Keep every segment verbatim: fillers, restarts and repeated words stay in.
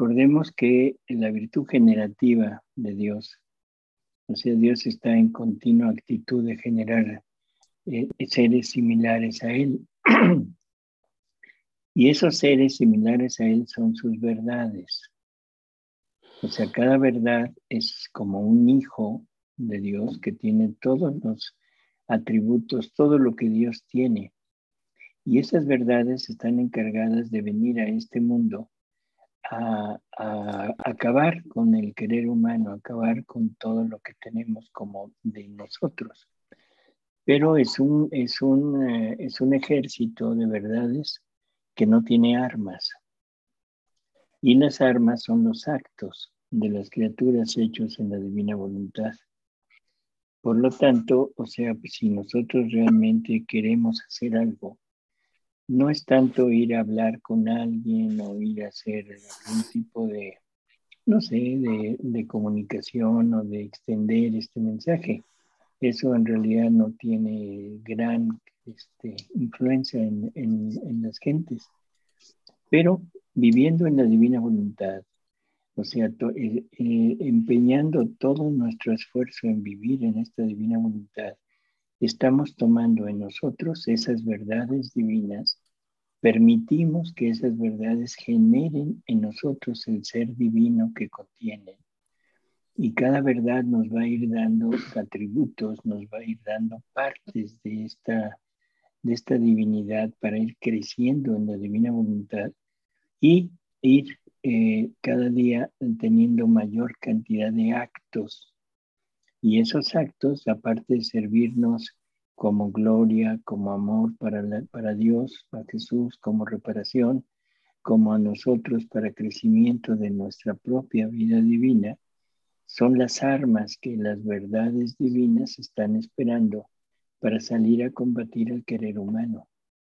recordemos que la virtud generativa de Dios, o sea, Dios está en continua actitud de generar eh, seres similares a Él. Y esos seres similares a Él son sus verdades. O sea, cada verdad es como un hijo de Dios que tiene todos los atributos, todo lo que Dios tiene. Y esas verdades están encargadas de venir a este mundo a, a acabar con el querer humano, acabar con todo lo que tenemos como de nosotros. Pero es un, es un, eh, es un ejército de verdades que no tiene armas. Y las armas son los actos de las criaturas hechos en la divina voluntad. Por lo tanto, o sea, pues, si nosotros realmente queremos hacer algo, no es tanto ir a hablar con alguien o ir a hacer algún tipo de, no sé, de, de comunicación o de extender este mensaje. Eso en realidad no tiene gran este, influencia en, en, en las gentes. Pero viviendo en la divina voluntad, o sea, to, eh, eh, empeñando todo nuestro esfuerzo en vivir en esta divina voluntad, estamos tomando en nosotros esas verdades divinas, permitimos que esas verdades generen en nosotros el ser divino que contienen. Y cada verdad nos va a ir dando atributos, nos va a ir dando partes de esta, de esta divinidad para ir creciendo en la divina voluntad y ir eh, cada día teniendo mayor cantidad de actos. Y esos actos, aparte de servirnos como gloria, como amor para, la, para Dios, para Jesús, como reparación, como a nosotros para crecimiento de nuestra propia vida divina, son las armas que las verdades divinas están esperando para salir a combatir el querer humano.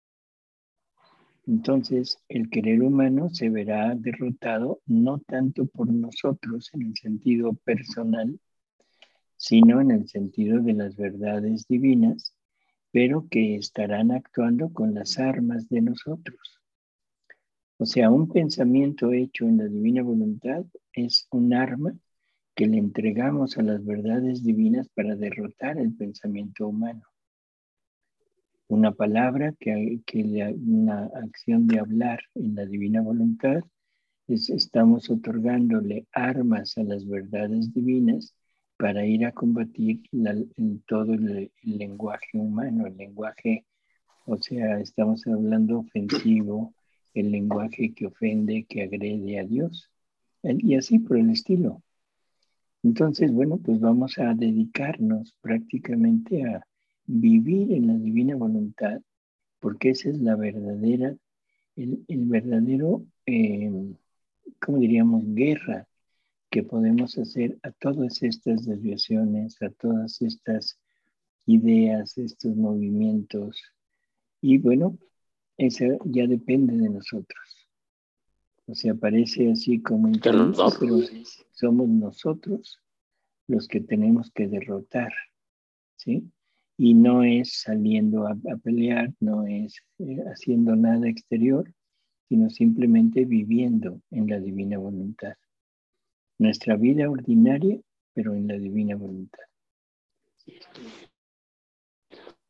Entonces, el querer humano se verá derrotado no tanto por nosotros en el sentido personal, sino en el sentido de las verdades divinas, pero que estarán actuando con las armas de nosotros. O sea, un pensamiento hecho en la divina voluntad es un arma que le entregamos a las verdades divinas para derrotar el pensamiento humano. Una palabra, que, que la, una acción de hablar en la divina voluntad, es, estamos otorgándole armas a las verdades divinas para ir a combatir la, en todo el, el lenguaje humano, el lenguaje, o sea, estamos hablando ofensivo, el lenguaje que ofende, que agrede a Dios, y así por el estilo. Entonces, bueno, pues vamos a dedicarnos prácticamente a vivir en la divina voluntad, porque esa es la verdadera, el, el verdadero, eh, ¿cómo diríamos?, guerra que podemos hacer a todas estas desviaciones, a todas estas ideas, estos movimientos. Y bueno, eso ya depende de nosotros. O sea, parece así como increíble, pero somos nosotros los que tenemos que derrotar, ¿sí? Y no es saliendo a, a pelear, no es eh, haciendo nada exterior, sino simplemente viviendo en la divina voluntad. Nuestra vida ordinaria, pero en la divina voluntad.